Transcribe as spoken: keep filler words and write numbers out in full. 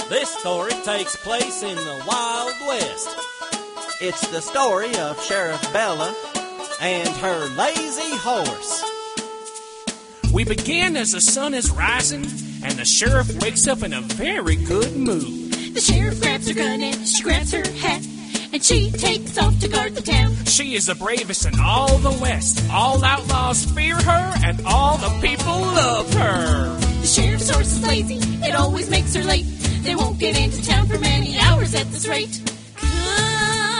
This story takes place in the Wild West. It's the story of Sheriff Bella and her lazy horse. We begin as the sun is rising, and the sheriff wakes up in a very good mood. The sheriff grabs her gun and she grabs her hat, and she takes off to guard the town. She is the bravest in all the West. All outlaws fear her, and all the people love her. The sheriff's horse is lazy, it always makes her late. They won't get into town for many hours at this rate. Come